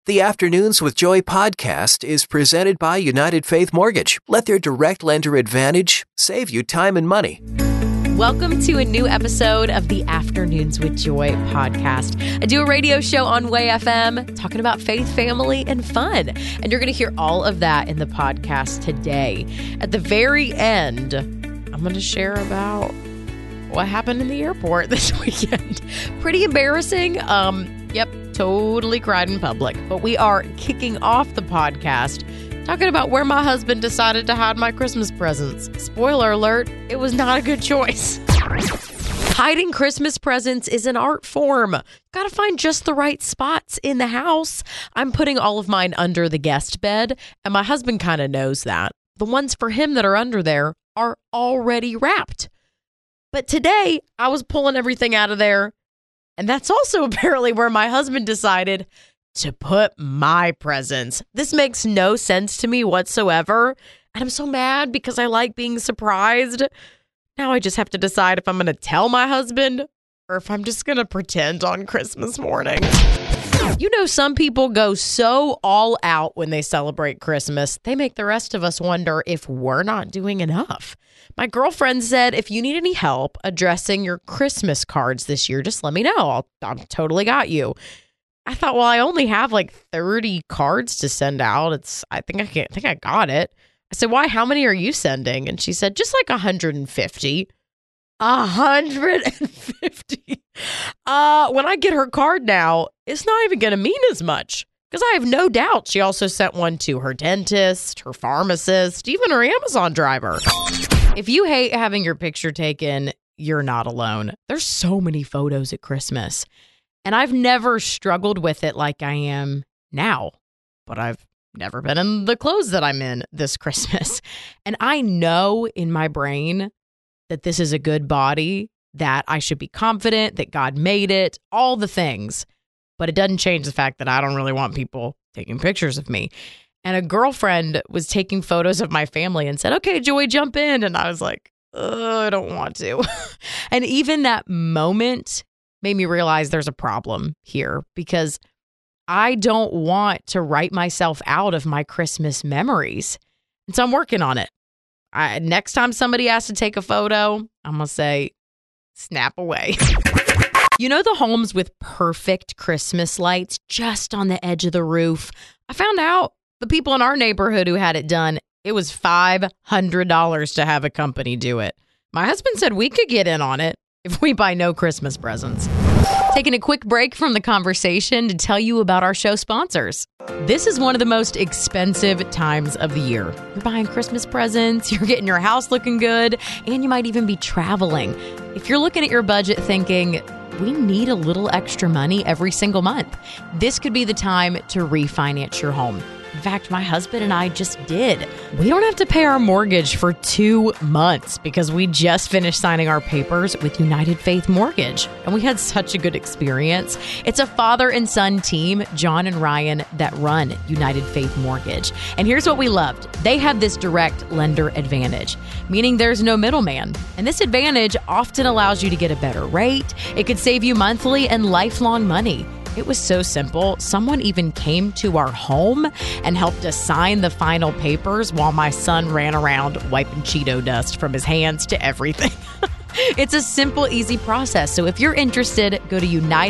The Afternoons with Joy podcast is presented by United Faith Mortgage. Let their direct lender advantage save you time and money. Welcome to a new episode of the Afternoons with Joy podcast. I do a radio show on Way FM talking about faith, family, and fun. And you're going to hear all of that in the podcast today. At the very end, I'm going to share about what happened in the airport this weekend. Pretty embarrassing. Totally cried in public. But we are kicking off the podcast talking about where my husband decided to hide my Christmas presents. Spoiler alert, it was not a good choice. Hiding Christmas presents is an art form. Gotta find just the right spots in the house. I'm putting all of mine under the guest bed, and my husband kind of knows that. The ones for him that are under there are already wrapped. But today, I was pulling everything out of there, and that's also apparently where my husband decided to put my presents. This makes no sense to me whatsoever. And I'm so mad because I like being surprised. Now I just have to decide if I'm going to tell my husband or if I'm just going to pretend on Christmas morning. You know, some people go so all out when they celebrate Christmas, they make the rest of us wonder if we're not doing enough. My girlfriend said, if you need any help addressing your Christmas cards this year, just let me know. I'll totally got you. I thought, well, I only have like 30 cards to send out. I think I got it. I said, why? How many are you sending? And she said, just like 150. 150. When I get her card now, it's not even going to mean as much because I have no doubt she also sent one to her dentist, her pharmacist, even her Amazon driver. If you hate having your picture taken, you're not alone. There's so many photos at Christmas, and I've never struggled with it like I am now, but I've never been in the clothes that I'm in this Christmas. And I know in my brain that this is a good body, that I should be confident that God made it, all the things. But it doesn't change the fact that I don't really want people taking pictures of me. And a girlfriend was taking photos of my family and said, okay, Joy, jump in. And I was like, I don't want to. And even that moment made me realize there's a problem here because I don't want to write myself out of my Christmas memories. And so I'm working on it. Next time somebody asks to take a photo, I'm going to say, snap away. You know the homes with perfect Christmas lights just on the edge of the roof? I found out the people in our neighborhood who had it done, it was $500 to have a company do it. My husband said we could get in on it if we buy no Christmas presents. Taking a quick break from the conversation to tell you about our show sponsors. This is one of the most expensive times of the year. You're buying Christmas presents, you're getting your house looking good, and you might even be traveling. If you're looking at your budget thinking, we need a little extra money every single month, this could be the time to refinance your home. In fact, my husband and I just did. We don't have to pay our mortgage for 2 months because we just finished signing our papers with United Faith Mortgage. And we had such a good experience. It's a father and son team, John and Ryan, that run United Faith Mortgage. And here's what we loved. They have this direct lender advantage, meaning there's no middleman. And this advantage often allows you to get a better rate. It could save you monthly and lifelong money. It was so simple. Someone even came to our home and helped us sign the final papers while my son ran around wiping Cheeto dust from his hands to everything. It's a simple, easy process. So if you're interested, go to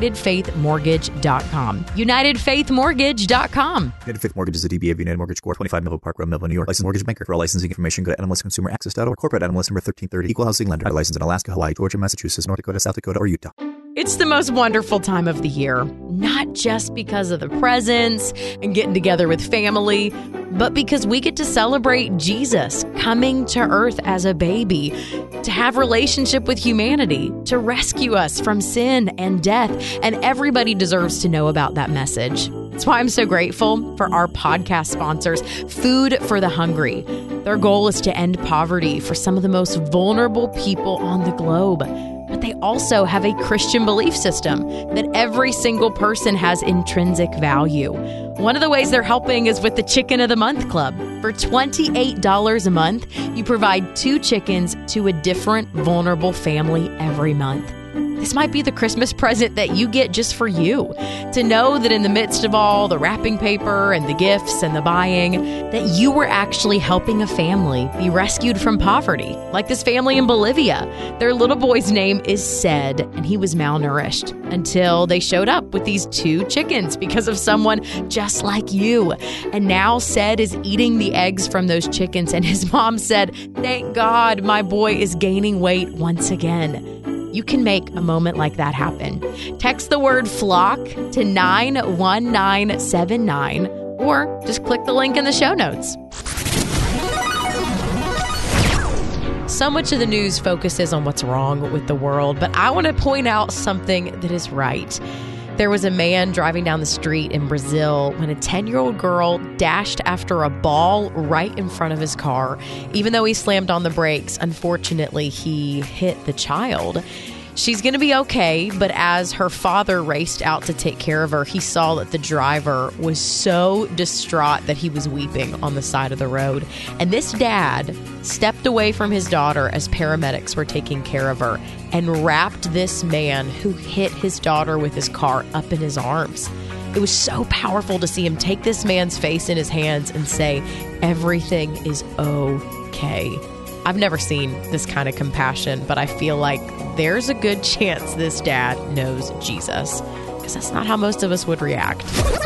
UnitedFaithMortgage.com. UnitedFaithMortgage.com. United Faith Mortgage is a DBA of United Mortgage Corp. 25 Melville Park Road, Melville, New York. Licensed mortgage banker. For all licensing information, go to NMLSConsumerAccess.org. Corporate NMLS number 1330. Equal housing lender. License in Alaska, Hawaii, Georgia, Massachusetts, North Dakota, South Dakota, or Utah. It's the most wonderful time of the year, not just because of the presents and getting together with family, but because we get to celebrate Jesus coming to earth as a baby, to have relationship with humanity, to rescue us from sin and death, and everybody deserves to know about that message. That's why I'm so grateful for our podcast sponsors, Food for the Hungry. Their goal is to end poverty for some of the most vulnerable people on the globe. But they also have a Christian belief system that every single person has intrinsic value. One of the ways they're helping is with the Chicken of the Month Club. For $28 a month, you provide 2 chickens to a different vulnerable family every month. This might be the Christmas present that you get just for you. To know that in the midst of all the wrapping paper and the gifts and the buying, that you were actually helping a family be rescued from poverty. Like this family in Bolivia. Their little boy's name is Ced, and he was malnourished until they showed up with these 2 chickens because of someone just like you. And now Ced is eating the eggs from those chickens, and his mom said, "Thank God my boy is gaining weight once again." You can make a moment like that happen. Text the word flock to 91979 or just click the link in the show notes. So much of the news focuses on what's wrong with the world, but I want to point out something that is right. There was a man driving down the street in Brazil when a 10-year-old girl dashed after a ball right in front of his car. Even though he slammed on the brakes, unfortunately, he hit the child. She's going to be okay, but as her father raced out to take care of her, he saw that the driver was so distraught that he was weeping on the side of the road. And this dad stepped away from his daughter as paramedics were taking care of her and wrapped this man who hit his daughter with his car up in his arms. It was so powerful to see him take this man's face in his hands and say, "Everything is okay." I've never seen this kind of compassion, but I feel like there's a good chance this dad knows Jesus, because that's not how most of us would react.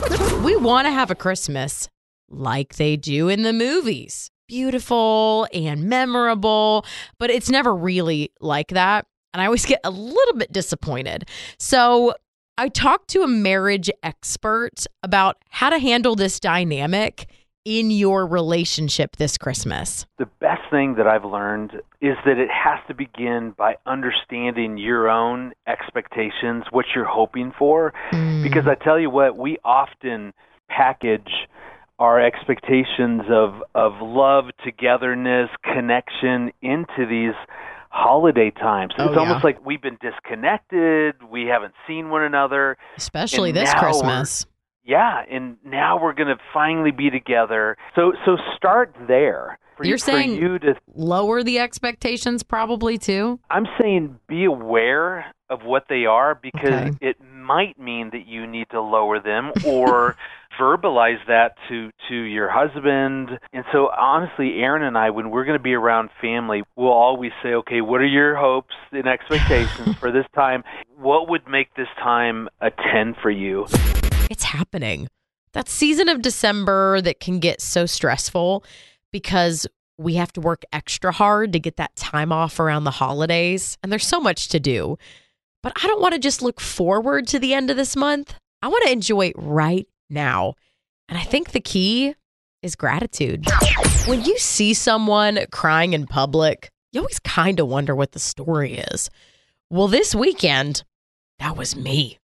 We want to have a Christmas like they do in the movies. Beautiful and memorable, but it's never really like that. And I always get a little bit disappointed. So I talked to a marriage expert about how to handle this dynamic in your relationship this Christmas. The best thing that I've learned is that it has to begin by understanding your own expectations, what you're hoping for. Because I tell you what, we often package our expectations of love, togetherness, connection into these holiday times. It's almost like we've been disconnected. We haven't seen one another. Especially this Christmas. Yeah, and now we're going to finally be together. So start there. You're saying you to lower the expectations probably too? I'm saying be aware of what they are, because it might mean that you need to lower them or verbalize that to your husband. And so honestly, Aaron and I, when we're going to be around family, we'll always say, okay, what are your hopes and expectations for this time? What would make this time a 10 for you? It's happening. That season of December that can get so stressful because we have to work extra hard to get that time off around the holidays. And there's so much to do. But I don't want to just look forward to the end of this month. I want to enjoy it right now. And I think the key is gratitude. When you see someone crying in public, you always kind of wonder what the story is. Well, this weekend, that was me.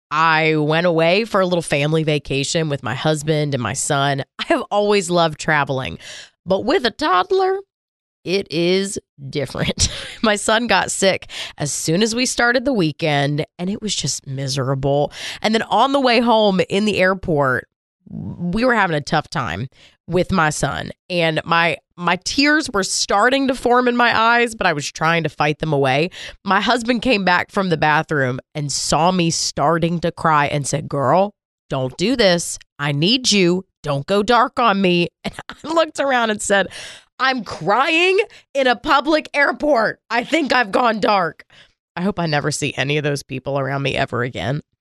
I went away for a little family vacation with my husband and my son. I have always loved traveling, but with a toddler, it is different. My son got sick as soon as we started the weekend, and it was just miserable. And then on the way home in the airport, we were having a tough time with my son, and my tears were starting to form in my eyes, but I was trying to fight them away. My husband came back from the bathroom and saw me starting to cry and said, "Girl, don't do this. I need you. Don't go dark on me." And I looked around and said, "I'm crying in a public airport. I think I've gone dark." I hope I never see any of those people around me ever again.